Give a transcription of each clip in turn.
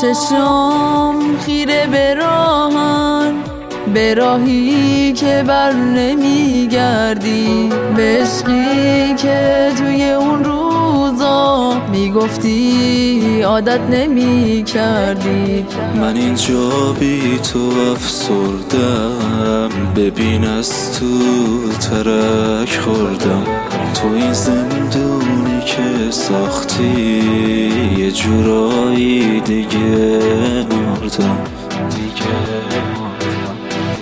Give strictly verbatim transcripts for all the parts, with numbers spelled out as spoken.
چشم خیره به راهن، به راهی که بر نمیگردی، به عشقی که توی اون روزا میگفتی عادت نمی کردی. من اینجا بی تو افسردم، ببین از تو ترک خوردم. تو این زندونی که ساختی یه جورایی دیگه مردم، دیگه مردم.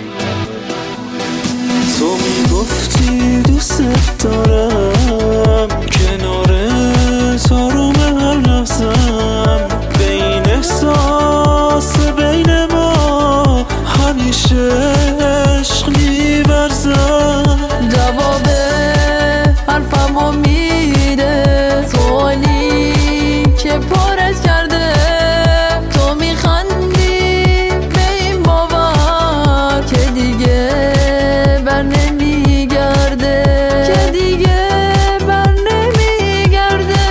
تو میگفتی دوست دارم، کنار تارم هر لحظم، بین احساس بین ما همیشه عشق می‌ورزم. جواب حرفمو میده، سوالی که پرت کرده. تو میخندی به این باور که دیگه بر نمیگرده، که دیگه بر نمیگرده.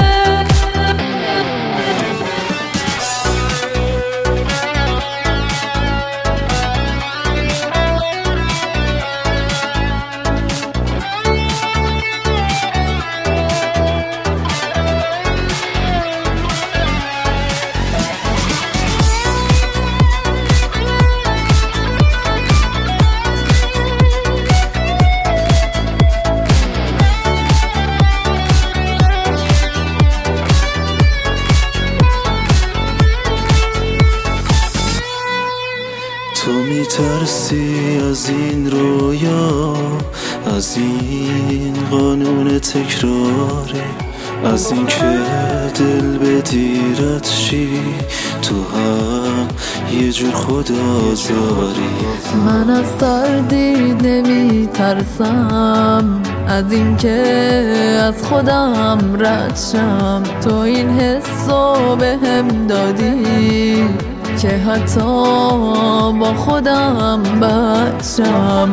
تو میترسی از این رویا، از این قانون تکراری، از این که دل به دیرت شی، تو هم یه جور خدازاری. من از تردید نمی ترسم، از این که از خودم رد شم. تو این حسو به هم دادی که حتی با خودم بد شم.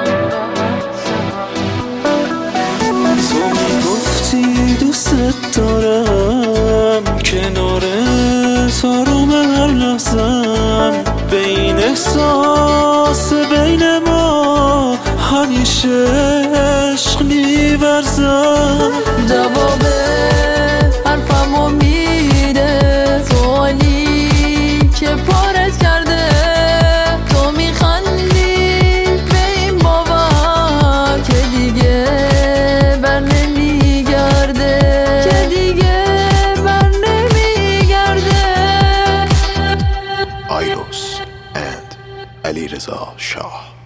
تو میگفتی دوست دارم، کنار تارم هر لحظم، بین احساس بین ما همیشه عشق می‌ورزم. جواب حرفمو میده، سوالی که پرت کرده. تو میخندی به این باور که دیگه بر نمیگرده، که دیگه بر نمیگرده. آیلوس and علیرضا شاه.